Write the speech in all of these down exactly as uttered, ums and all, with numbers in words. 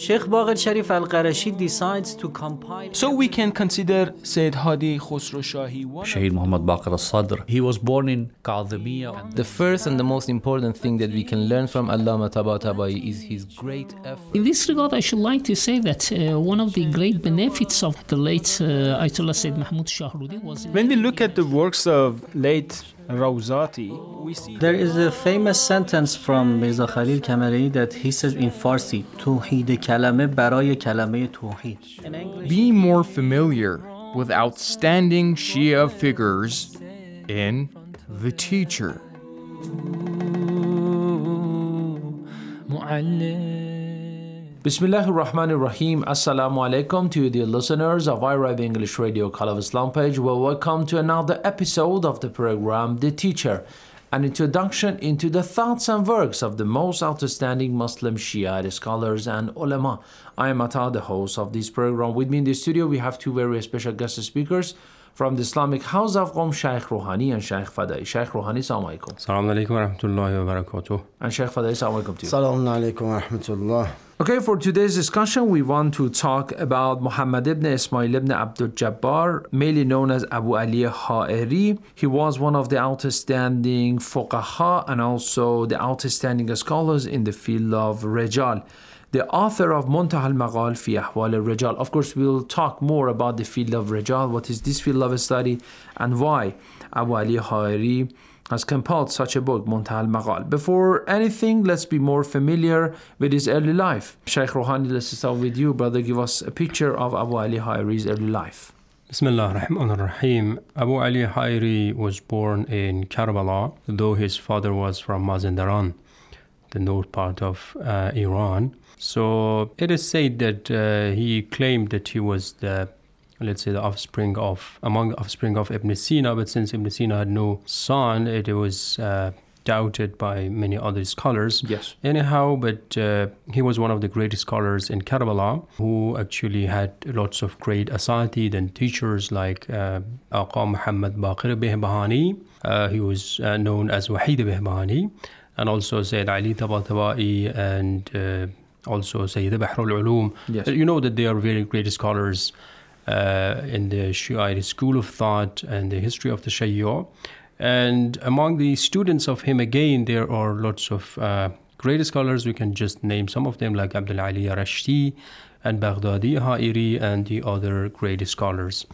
Sheikh Baqir Sharif Al-Qarashi decides to compile. So we can consider Sayyid Hadi Khosrow Shahi. Shaheed Muhammad Baqir al-Sadr. He was born in Kadhimiya. The first and the most important thing that we can learn from Allama Tabatabai is his great effort. In this regard, I should like to say that uh, one of the great benefits of the late uh, Ayatollah Sayyid Mahmoud Shahrudi was... When we look at the works of late Rawzati, we see... There is a famous sentence from Mirza Khalil Kamari that he says in Farsi, Tawheed kalame baraye kalame tawheed. Be more familiar with outstanding Shia figures in The Teacher. Bismillahir Rahmanir Rahim. Assalamu alaikum to you, dear listeners of iRive English Radio Call of Islam page. Well, welcome to another episode of the program The Teacher, an introduction into the thoughts and works of the most outstanding Muslim Shia scholars and ulama. I am Ata, the host of this program. With me in the studio, we have two very special guest speakers from the Islamic House of Qom, Shaykh Rouhani and Shaykh Fadai. Shaykh Rouhani, Assalamu alaikum. Assalamu alaikum wa rahmatullahi wa barakatuh. And Shaykh Fadai, Assalamu alaikum to you. Assalamu alaikum wa rahmatullah. Okay, for today's discussion, we want to talk about Muhammad ibn Ismail ibn Abdul Jabbar, mainly known as Abu Ali Ha'iri. He was one of the outstanding fuqaha and also the outstanding scholars in the field of Rijal. The author of Muntaha al-Maqal fi Ahwal al-Rijal. Of course, we'll talk more about the field of Rijal, what is this field of study, and why Abu Ali Ha'iri has compiled such a book, Muntaha al-Maqal. Before anything, let's be more familiar with his early life. Shaykh Rouhani, let's start with you, brother. Give us a picture of Abu Ali Ha'iri's early life. Bismillah ar-Rahman ar-Rahim. Abu Ali Ha'iri was born in Karbala, though his father was from Mazandaran, the north part of uh, Iran. So it is said that uh, he claimed that he was the, let's say, the offspring of, among the offspring of Ibn Sina, but since Ibn Sina had no son, it was uh, doubted by many other scholars. Yes. Anyhow, but uh, he was one of the greatest scholars in Karbala, who actually had lots of great asatid and teachers like uh, Aqa Muhammad Baqir Behbahani. Uh, he was uh, known as Wahid Behbahani, and also Sayyid Ali Tabatabai and uh, also Sayyid Bahrul Ulum. Yes. You know that they are very great scholars uh, in the Shiite school of thought and the history of the Shia. And among the students of him, again, there are lots of uh, great scholars. We can just name some of them, like Abdul Ali Rashti and Baghdadi Ha'iri and the other great scholars.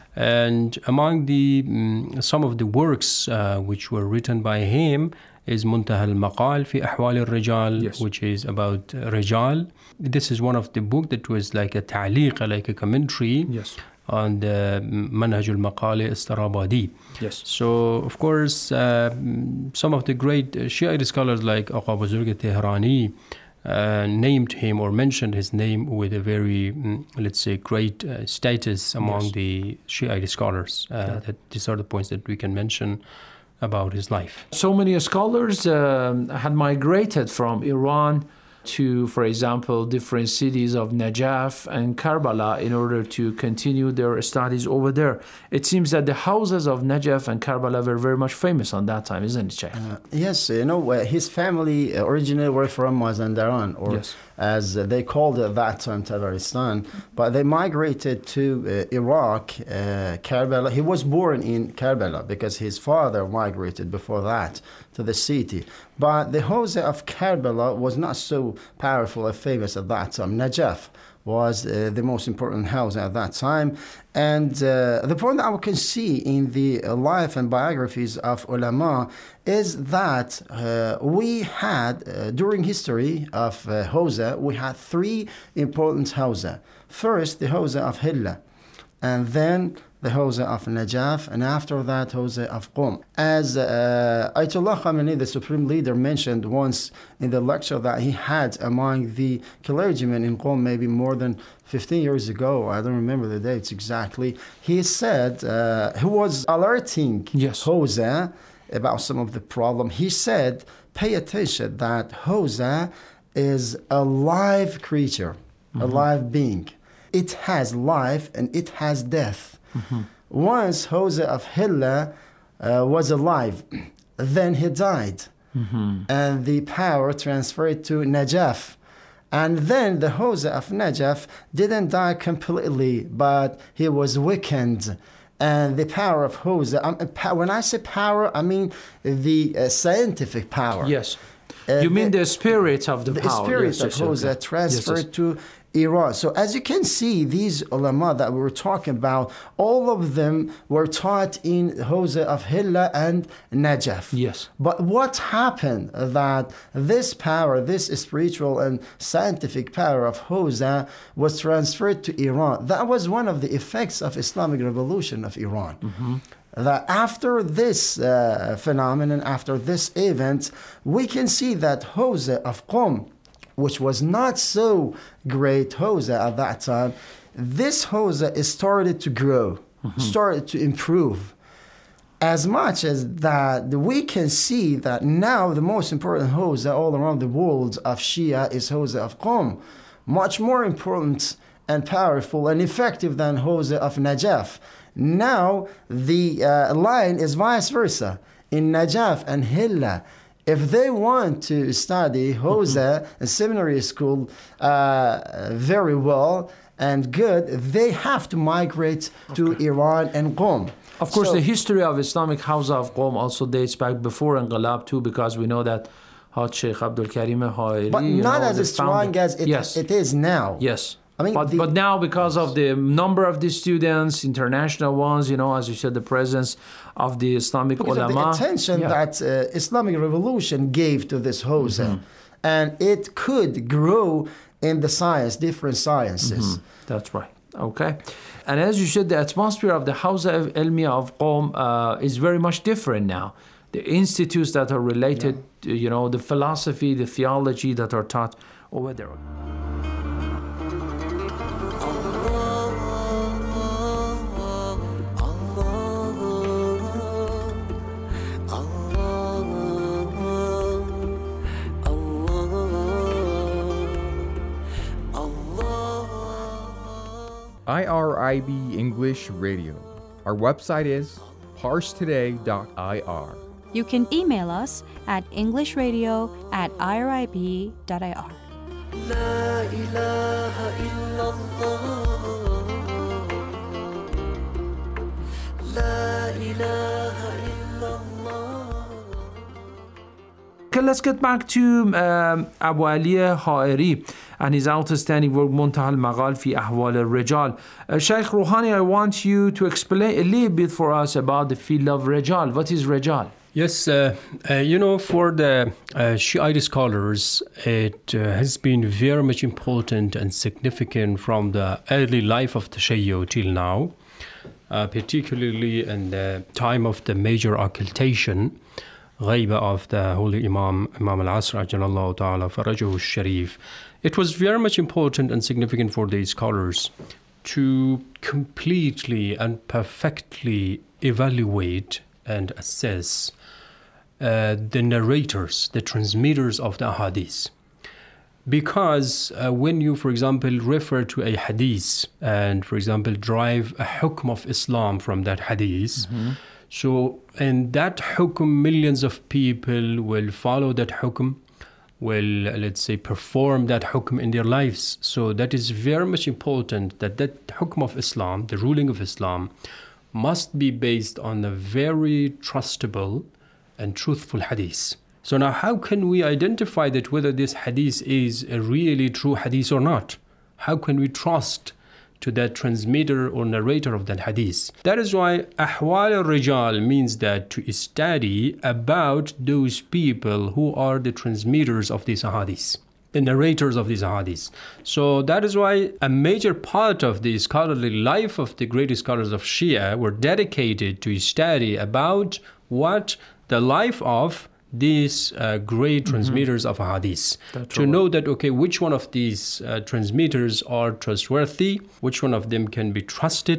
And among the um, some of the works uh, which were written by him is Muntaha al-Maqal fi Ahwal al-Rijal, yes. which is about uh, Rijal. This is one of the book that was like a ta'liq, like a commentary Yes. on the Manhaj al-Maqali Istarabadi. Yes. So, of course, uh, some of the great Shiite scholars like Aqa Buzurg Tehrani uh, named him or mentioned his name with a very, mm, let's say, great uh, status among Yes. the Shiite scholars. Uh, Yeah. that these are the points that we can mention about his life. So many scholars um, had migrated from Iran to, for example, different cities of Najaf and Karbala in order to continue their studies over there. It seems that the houses of Najaf and Karbala were very much famous on that time, isn't it, Sheikh? Uh, yes, you know, uh, his family originally were from Mazandaran, or Yes. as they called it at that time, Tabaristan. But they migrated to uh, Iraq, uh, Karbala. He was born in Karbala because his father migrated before that to the city. But the Hawza of Karbala was not so powerful or famous at that time. Najaf was uh, the most important house at that time. And uh, the point that we can see in the uh, life and biographies of ulama is that uh, we had, uh, during history of uh, Hawza, we had three important Hawza. First, the Hawza of Hilla, and then the Hawza of Najaf, and after that, Hawza of Qom. As uh, Ayatollah Khamenei, the supreme leader, mentioned once in the lecture that he had among the clergymen in Qom, maybe more than fifteen years ago, I don't remember the dates exactly, he said, uh, he was alerting Yes. Hawza about some of the problem. He said, pay attention that Hawza is a live creature, mm-hmm. a live being. It has life and it has death. Mm-hmm. Once Hawza of Hilla uh, was alive, then he died. Mm-hmm. And the power transferred to Najaf. And then the Hawza of Najaf didn't die completely, but he was weakened. And the power of Hawza, um, when I say power, I mean the uh, scientific power. Yes. Uh, you mean the, the spirit of the, the power. spirit yes, of yes, Hawza okay. transferred yes, yes. to Iran. So as you can see, these ulama that we were talking about, all of them were taught in Hawza of Hilla and Najaf. Yes. But what happened that this power, this spiritual and scientific power of Hawza was transferred to Iran? That was one of the effects of Islamic revolution of Iran. Mm-hmm. That after this uh, phenomenon, after this event, we can see that Hawza of Qom, which was not so great Hawza at that time, this Hawza started to grow, mm-hmm. started to improve. As much as that we can see that now the most important Hawza all around the world of Shia is Hawza of Qom, much more important and powerful and effective than Hawza of Najaf. Now the uh, line is vice versa. In Najaf and Hilla, if they want to study Hawza in seminary school uh, very well and good, they have to migrate to okay. Iran and Qom. Of course, so, the history of Islamic Hawza of Qom also dates back before Inqilab too, because we know that Haj Sheikh Abdul Karim Ha'iri, but not know, as strong as it, yes. it is now. Yes. I mean, but, the, but now because of the number of the students, international ones, you know, as you said, the presence of the Islamic because ulama. Of the attention yeah. that uh, Islamic revolution gave to this Hawza. Mm-hmm. And it could grow in the science, different sciences. Mm-hmm. That's right. Okay. And as you said, the atmosphere of the Hawza Ilmiya of Qom uh, is very much different now. The institutes that are related, yeah. to, you know, the philosophy, the theology that are taught over there. I R I B English Radio. Our website is parse today dot I R. You can email us at englishradio at I R I B dot I R. La ilaha illallah. La ilaha illallah. Okay, let's get back to um, Abu Ali Ha'iri and his outstanding work Muntaha al-Maqal fi Ahwal al-Rijal. Uh, Shaykh Rouhani, I want you to explain a little bit for us about the field of Rijal. What is Rijal? Yes, uh, uh, you know, for the uh, Shiite scholars, it uh, has been very much important and significant from the early life of the Tashayyu till now, uh, particularly in the time of the major occultation, Ghaiba of the Holy Imam, Imam al-Asr, Ajalallahu Ta'ala, Farajahu al-Sharif. It was very much important and significant for these scholars to completely and perfectly evaluate and assess uh, the narrators, the transmitters of the hadith. Because uh, when you, for example, refer to a hadith and, for example, derive a hukm of Islam from that hadith, mm-hmm. so in that hukm, millions of people will follow that hukm, will, let's say, perform that hukm in their lives. So that is very much important that that hukm of Islam, the ruling of Islam, must be based on a very trustable and truthful hadith. So now how can we identify that whether this hadith is a really true hadith or not? How can we trust to that transmitter or narrator of that hadith? That is why Ahwal al-Rijal means that to study about those people who are the transmitters of these hadiths, the narrators of these hadiths. So that is why a major part of the scholarly life of the greatest scholars of Shia were dedicated to study about what the life of these uh, great transmitters mm-hmm. of hadith. That's to right. know that, okay, which one of these uh, transmitters are trustworthy, which one of them can be trusted,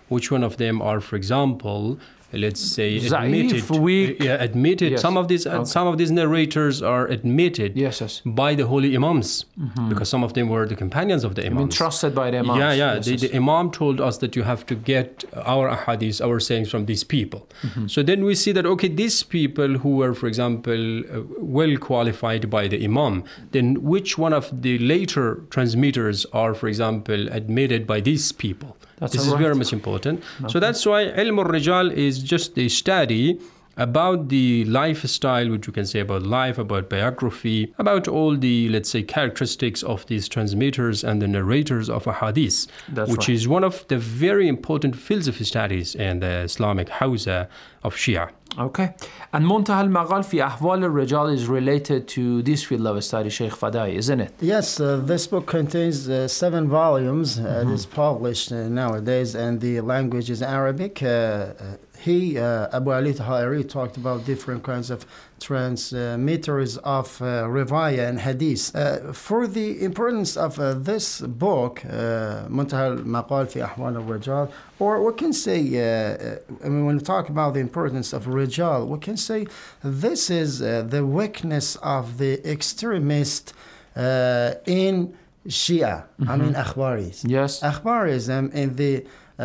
which one of them are, for example, let's say Zaif, admitted. weak. Yeah, admitted. Yes. Some of these Okay. some of these narrators are admitted Yes, yes. by the holy imams, because some of them were the companions of the I mean, imams. trusted by the imams. Yeah, yeah. Yes, the, yes. the Imam told us that you have to get our ahadith, our sayings from these people. So then we see that, okay, these people who were, for example, uh, well qualified by the Imam, then which one of the later transmitters are, for example, admitted by these people? That's this right. is very much important. So that's why Ilm al-Rijal is just a study about the lifestyle, which you can say about life, about biography, about all the, let's say, characteristics of these transmitters and the narrators of a hadith, That's which right. is one of the very important fields of studies in the Islamic Hawza of Shia. Okay. And Muntaha al-Maqal fi Ahwal al-Rijal is related to this field of study, Sheikh Fadai, isn't it? Yes, uh, this book contains uh, seven volumes. Uh, It is published uh, nowadays, and the language is Arabic. Uh, uh, he, uh, Abu Ali Tahiri, talked about different kinds of transmitters of uh, Riwaya and Hadith. Uh, for the importance of uh, this book, uh, Muntaha al-Maqal fi Ahwal al-Rijal, or we can say, uh, I mean, when we talk about the importance of Rijal, we can say this is uh, the weakness of the extremist uh, in Shia, I mean Akhbaris. Yes. Akhbarism in the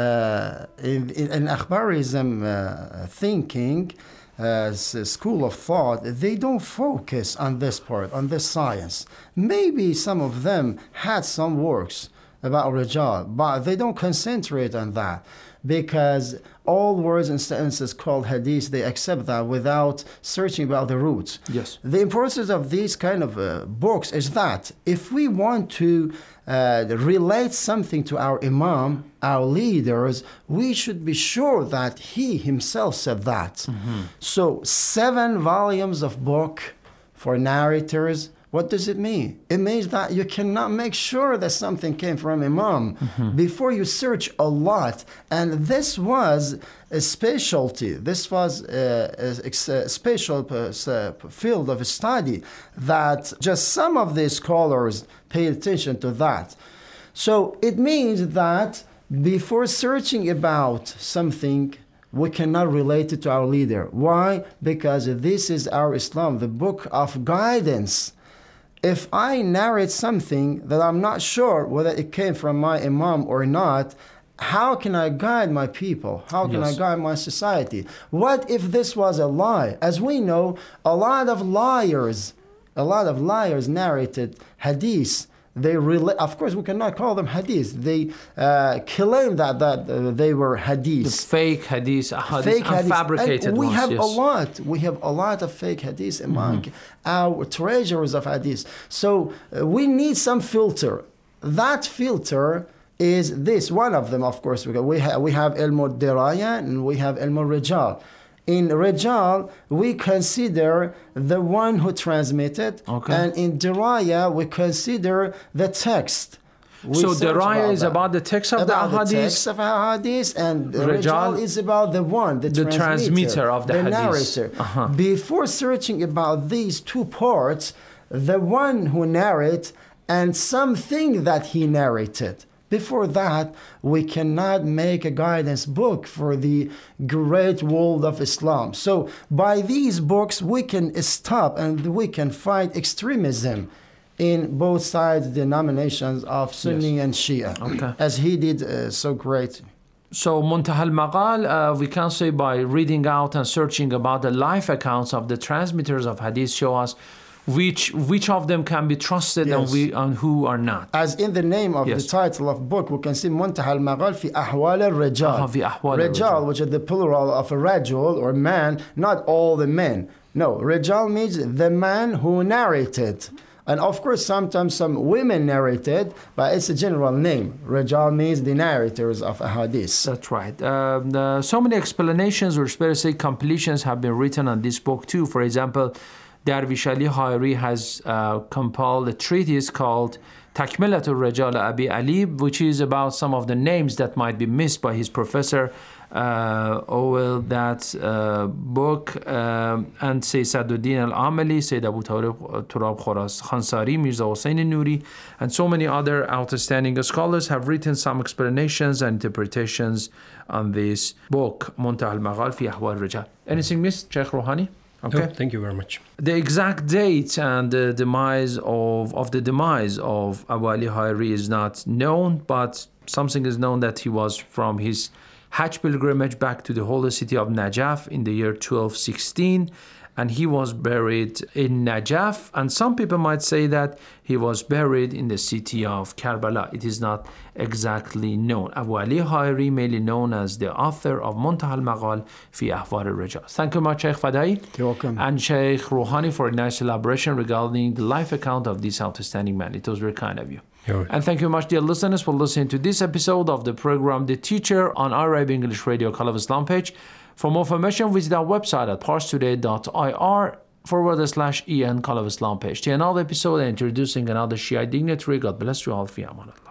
uh, in, in, in Akhbarism uh, thinking, uh, s- school of thought, they don't focus on this part, on this science. Maybe some of them had some works about Rijal, but they don't concentrate on that, because all words and sentences called hadith, they accept that without searching about the roots. Yes. The importance of these kind of uh, books is that if we want to uh, relate something to our imam, our leaders, we should be sure that he himself said that. So seven volumes of book for narrators. What does it mean? It means that you cannot make sure that something came from Imam before you search a lot. And this was a specialty. This was a, a, a special uh, field of study that just some of the scholars pay attention to that. So it means that before searching about something, we cannot relate it to our leader. Why? Because this is our Islam, the book of guidance. If I narrate something that I'm not sure whether it came from my imam or not, how can I guide my people? How can Yes. I guide my society? What if this was a lie? As we know, a lot of liars, a lot of liars narrated hadith. They rela- of course, we cannot call them hadith. They uh, claim that that uh, they were hadith. The fake hadith, ahadith, Fake and hadith. fabricated And we ones. have yes. a lot. We have a lot of fake hadith among our treasures of hadith. So uh, we need some filter. That filter is this. One of them, of course, because we have we have ilm al-diraya and we have ilm al-rijal. In Rijal, we consider the one who transmitted, Okay. and in Diraya, we consider the text. We So search Diraya is that. about the text of about the the hadith. text of hadith, and Rijal Rijal is about the one, the, the transmitter, transmitter of the hadith. narrator. Uh-huh. Before searching about these two parts, the one who narrates and something that he narrated. Before that, we cannot make a guidance book for the great world of Islam. So by these books, we can stop and we can fight extremism in both sides denominations of Sunni and Shia, Okay. as he did uh, so great. So Muntaha al-Maqal, uh, we can say by reading out and searching about the life accounts of the transmitters of hadith show us which which of them can be trusted and Yes. we and who are not. As in the name of Yes. the title of book, we can see Muntaha al-Maqal fi Ahwal al-Rijal. Aha, fi Ahwal al-Rijal. Rijal, which is the plural of a rajul or man, not all the men. No, Rijal means the man who narrated. And of course, sometimes some women narrated, but it's a general name. Rijal means the narrators of a hadith. That's right. Um, the, so many explanations or better say completions have been written on this book too. For example, Darwish Ali Hairi has uh, compiled a treatise called Takmilat al-Rijal Abi Ali, which is about some of the names that might be missed by his professor. Uh, Owell, that uh, book, uh, and Sayyid Sadruddin al-Amali, Sayyid Abu Turab Khansari, Mirza Hussain Noori, and so many other outstanding scholars have written some explanations and interpretations on this book, Muntaha al-Maqal fi Ahwal al-Rijal. Anything missed, Sheikh Rouhani? Okay. No, thank you very much. The exact date and the demise of, of the demise of Abu Ali Hayri is not known, but something is known that he was from his Hajj pilgrimage back to the holy city of Najaf in the year twelve sixteen, and he was buried in Najaf. And some people might say that he was buried in the city of Karbala. It is not exactly known. Abu Ali Hayri, mainly known as the author of Muntaha al-Maqal fi Ahwal al-Rijal. Thank you much, Sheikh Fadai. You're welcome. And Sheikh Rouhani for a nice elaboration regarding the life account of this outstanding man. It was very kind of you. You're And thank you much, dear listeners, for listening to this episode of the program The Teacher on Arabic English Radio Call of Islam page. For more information, visit our website at parstoday dot I R forward slash en Call of Islam page. To another episode and introducing another Shia dignitary. God bless you all. Fi aman Allah.